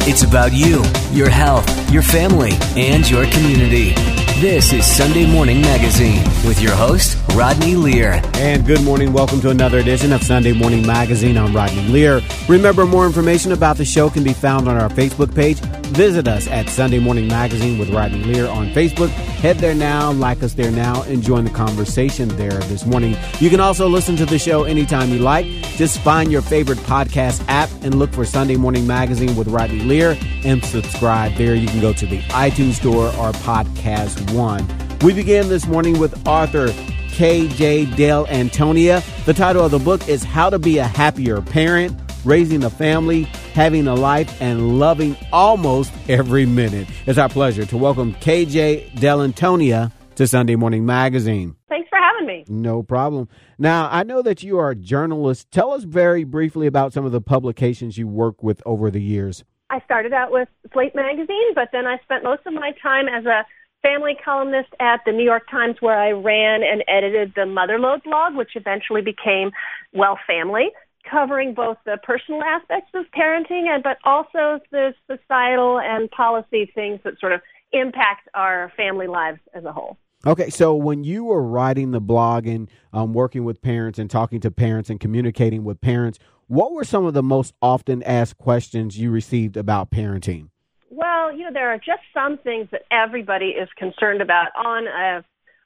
It's about you, your health, your family, and your community. This is Sunday Morning Magazine with your host, Rodney Lear. And good morning. Welcome to another edition of Sunday Morning Magazine. I'm Rodney Lear. Remember, more information about the show can be found on our Facebook page. Visit us at Sunday Morning Magazine with Rodney Lear on Facebook. Head there now, like us there now, and join the conversation there this morning. You can also listen to the show anytime you like. Just find your favorite podcast app and look for Sunday Morning Magazine with Rodney Lear and subscribe there. You can go to the iTunes Store or Podcast One. We begin this morning with author K.J. Dell'Antonia. The title of the book is How to Be a Happier Parent, Raising a Family, Having a Life, and Loving Almost Every Minute. It's our pleasure to welcome K.J. Dell'Antonia to Sunday Morning Magazine. Thanks for having me. No problem. Now, I know that you are a journalist. Tell us very briefly about some of the publications you work with over the years. I started out with Slate Magazine, but then I spent most of my time as a family columnist at the New York Times, where I ran and edited the Motherlode blog, which eventually became Well Family, covering both the personal aspects of parenting but also the societal and policy things that sort of impact our family lives as a whole. Okay, so when you were writing the blog and working with parents and talking to parents and communicating with parents, what were some of the most often asked questions you received about parenting? Well, there are just some things that everybody is concerned about on a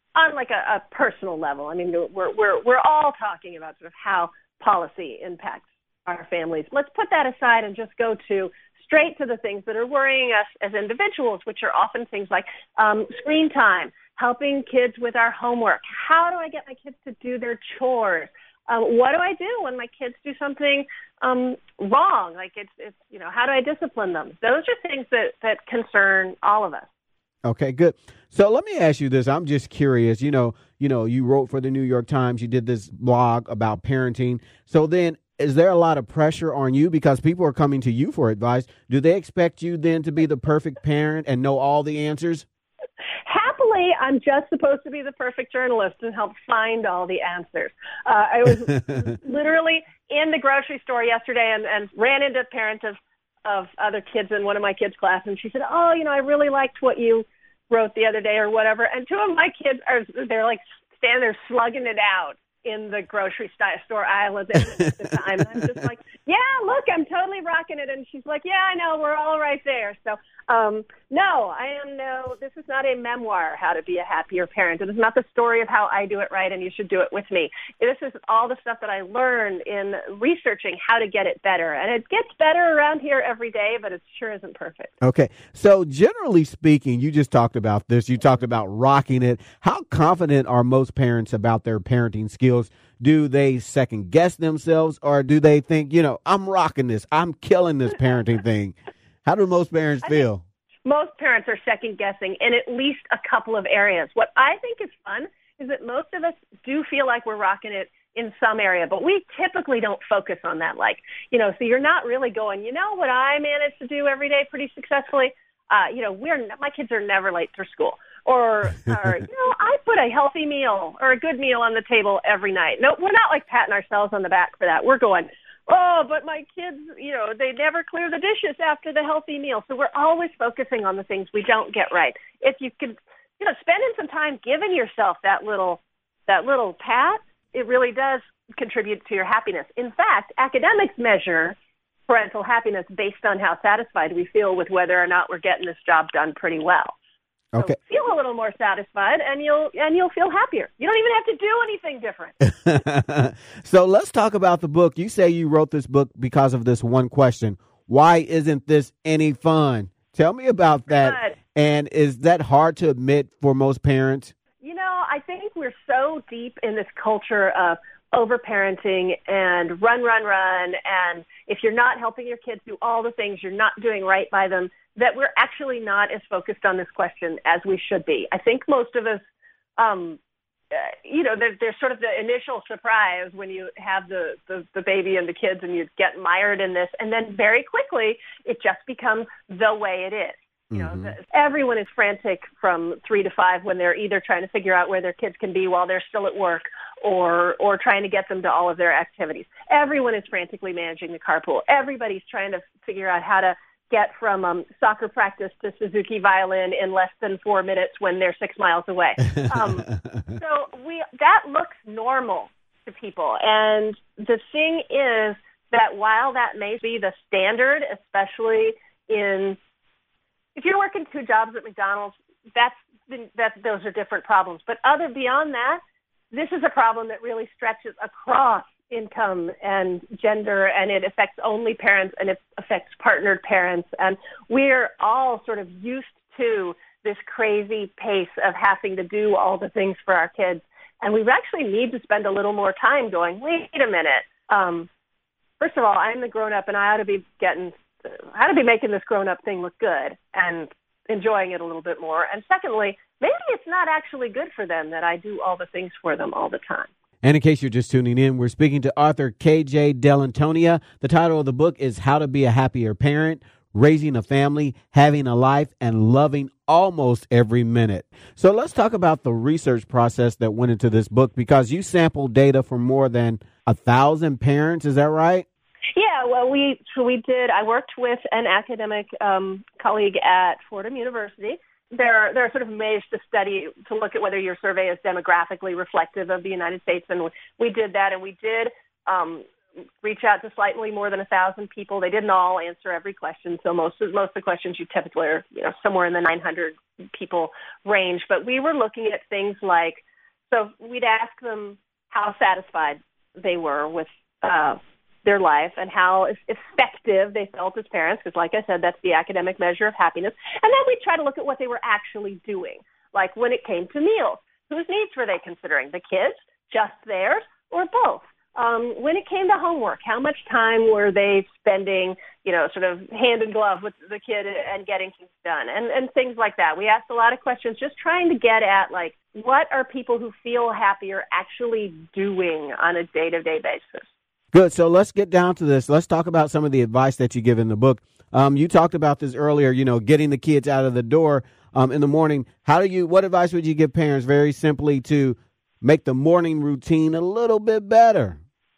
personal level. I mean, we're all talking about sort of how policy impacts our families. Let's put that aside and just go straight to the things that are worrying us as individuals, which are often things like screen time, helping kids with our homework. How do I get my kids to do their chores? What do I do when my kids do something wrong? Like it's how do I discipline them? Those are things that concern all of us. Okay, good. So let me ask you this. I'm just curious. You wrote for the New York Times. You did this blog about parenting. So then, is there a lot of pressure on you because people are coming to you for advice? Do they expect you then to be the perfect parent and know all the answers? Happily, I'm just supposed to be the perfect journalist and help find all the answers. I was literally in the grocery store yesterday and ran into a parent of other kids in one of my kids' class, and she said, I really liked what you wrote the other day or whatever. And two of my kids they're like standing there slugging it out in the grocery store aisle at the time. And I'm just like, yeah, look, I'm totally rocking it. And she's like, yeah, I know, we're all right there. So, this is not a memoir, How to Be a Happier Parent. It is not the story of how I do it right and you should do it with me. This is all the stuff that I learned in researching how to get it better. And it gets better around here every day, but it sure isn't perfect. Okay. So generally speaking, you just talked about this. You talked about rocking it. How confident are most parents about their parenting skills? Do they second guess themselves, or do they think, I'm rocking this, I'm killing this parenting thing? How do most parents feel? Most parents are second guessing in at least a couple of areas. What I think is fun is that most of us do feel like we're rocking it in some area, but we typically don't focus on that. So you're not really going, what I manage to do every day pretty successfully? My kids are never late for school. Or I put a healthy meal or a good meal on the table every night. No, we're not patting ourselves on the back for that. We're going, but my kids, they never clear the dishes after the healthy meal. So we're always focusing on the things we don't get right. If you could, spending some time giving yourself that little pat, it really does contribute to your happiness. In fact, academics measure parental happiness based on how satisfied we feel with whether or not we're getting this job done pretty well. Okay. So feel a little more satisfied, and you'll feel happier. You don't even have to do anything different. So let's talk about the book. You say you wrote this book because of this one question: why isn't this any fun? Tell me about that. Good. And is that hard to admit for most parents? I think we're so deep in this culture of overparenting and run, and if you're not helping your kids do all the things, you're not doing right by them, that we're actually not as focused on this question as we should be. I think most of us, there's sort of the initial surprise when you have the baby and the kids and you get mired in this, and then very quickly it just becomes the way it is. Everyone is frantic from 3 to 5 when they're either trying to figure out where their kids can be while they're still at work or trying to get them to all of their activities. Everyone is frantically managing the carpool. Everybody's trying to figure out how to get from soccer practice to Suzuki violin in less than 4 minutes when they're 6 miles away. So that looks normal to people. And the thing is that while that may be the standard, especially if you're working 2 jobs at McDonald's, those are different problems. But beyond that, this is a problem that really stretches across income and gender, and it affects only parents, and it affects partnered parents. And we're all sort of used to this crazy pace of having to do all the things for our kids. And we actually need to spend a little more time going, wait a minute. First of all, I'm the grown-up, and I ought to be making this grown-up thing look good and enjoying it a little bit more. And secondly, maybe it's not actually good for them that I do all the things for them all the time. And in case you're just tuning in, we're speaking to author KJ Dell'Antonia. The title of the book is How to Be a Happier Parent, Raising a Family, Having a Life, and Loving Almost Every Minute. So let's talk about the research process that went into this book, because you sampled data from more than 1,000 parents. Is that right? Yeah, well, we did. I worked with an academic colleague at Fordham University. There are sort of ways to look at whether your survey is demographically reflective of the United States, and we did that, and we did reach out to slightly more than 1,000 people. They didn't all answer every question, so most of the questions you typically are somewhere in the 900 people range. But we were looking at things like, so we'd ask them how satisfied they were with their life and how effective they felt as parents, because like I said, that's the academic measure of happiness. And then we try to look at what they were actually doing, like when it came to meals. Whose needs were they considering? The kids, just theirs, or both? When it came to homework, how much time were they spending, sort of hand in glove with the kid and getting things done, and things like that. We asked a lot of questions just trying to get at, like, what are people who feel happier actually doing on a day-to-day basis? Good. So let's get down to this. Let's talk about some of the advice that you give in the book. You talked about this earlier, getting the kids out of the door in the morning. What advice would you give parents very simply to make the morning routine a little bit better?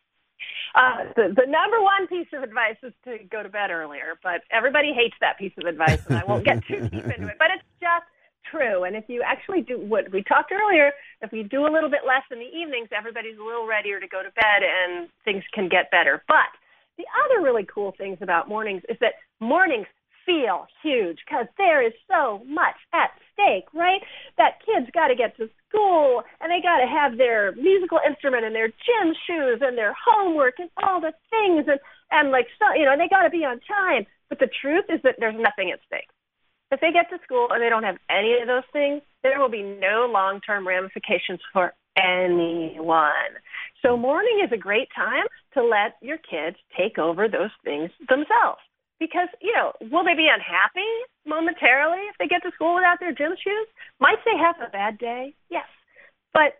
The number one piece of advice is to go to bed earlier, but everybody hates that piece of advice, and I won't get too deep into it, but it's just true. And if you actually do what we talked earlier, if you do a little bit less in the evenings, everybody's a little readier to go to bed and things can get better. But the other really cool things about mornings is that mornings feel huge because there is so much at stake, right? That kids got to get to school and they got to have their musical instrument and their gym shoes and their homework and all the things and like, so, they got to be on time. But the truth is that there's nothing at stake. If they get to school and they don't have any of those things, there will be no long-term ramifications for anyone. So morning is a great time to let your kids take over those things themselves. Because, will they be unhappy momentarily if they get to school without their gym shoes? Might they have a bad day? Yes. But,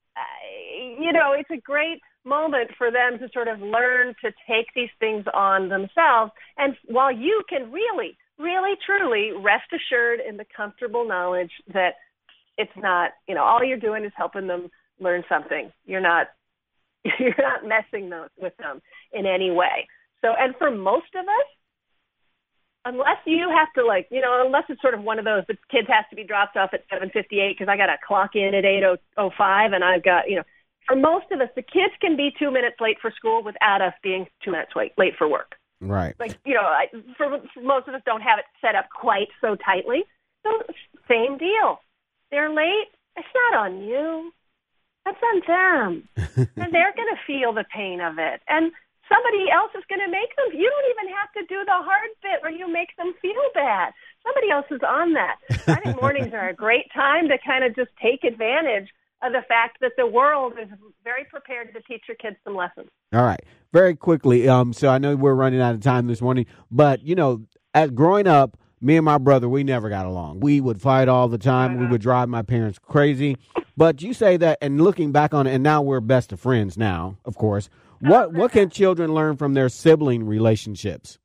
it's a great moment for them to sort of learn to take these things on themselves. And while you can really, truly rest assured in the comfortable knowledge that it's not, all you're doing is helping them learn something. You're not messing with them in any way. So, and for most of us, unless you have to unless it's sort of one of those, the kids has to be dropped off at 7:58 because I got to clock in at 8:05 and I've got, for most of us, the kids can be 2 minutes late for school without us being 2 minutes late for work. Right. For most of us don't have it set up quite so tightly. So same deal. They're late. It's not on you. That's on them. And they're going to feel the pain of it. And somebody else is going to make them. You don't even have to do the hard bit where you make them feel bad. Somebody else is on that. I think mornings are a great time to kind of just take advantage of the fact that the world is very prepared to teach your kids some lessons. All right. Very quickly, so I know we're running out of time this morning, but, as growing up, me and my brother, we never got along. We would fight all the time. We would drive my parents crazy. But you say that, and looking back on it, and now we're best of friends now, of course. What can children learn from their sibling relationships?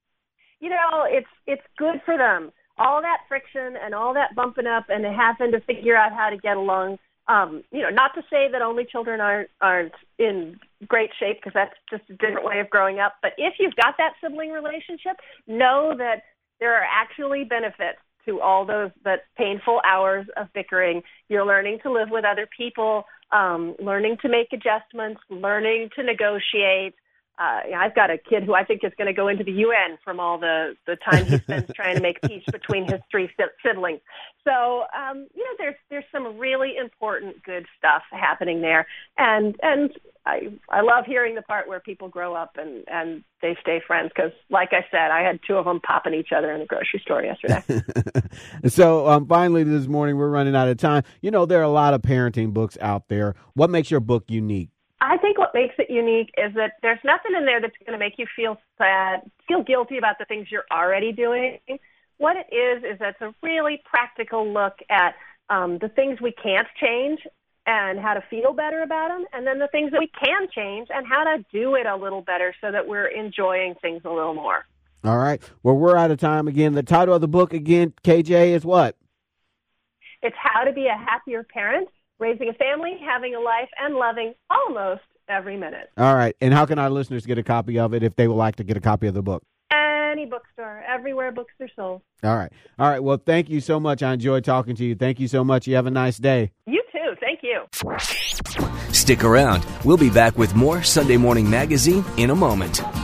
It's good for them. All that friction and all that bumping up and having to figure out how to get along. Not to say that only children aren't in great shape, because that's just a different way of growing up. But if you've got that sibling relationship, know that there are actually benefits to all those painful hours of bickering. You're learning to live with other people, learning to make adjustments, learning to negotiate. I've got a kid who I think is going to go into the UN from all the time he spends trying to make peace between his three siblings. So, there's some really important good stuff happening there. And I love hearing the part where people grow up and they stay friends because, like I said, I had two of them popping each other in the grocery store yesterday. So finally this morning, we're running out of time. There are a lot of parenting books out there. What makes your book unique? I think what makes it unique is that there's nothing in there that's going to make you feel sad, feel guilty about the things you're already doing. What it is it's a really practical look at the things we can't change and how to feel better about them, and then the things that we can change and how to do it a little better so that we're enjoying things a little more. All right. Well, we're out of time again. The title of the book again, KJ, is what? It's How to Be a Happier Parent, Raising a Family, Having a Life, and Loving Almost Every Minute. All right. And how can our listeners get a copy of it if they would like to get a copy of the book? Any bookstore, everywhere books are sold. All right. Well, thank you so much. I enjoyed talking to you. Thank you so much. You have a nice day. You too. Thank you. Stick around. We'll be back with more Sunday Morning Magazine in a moment.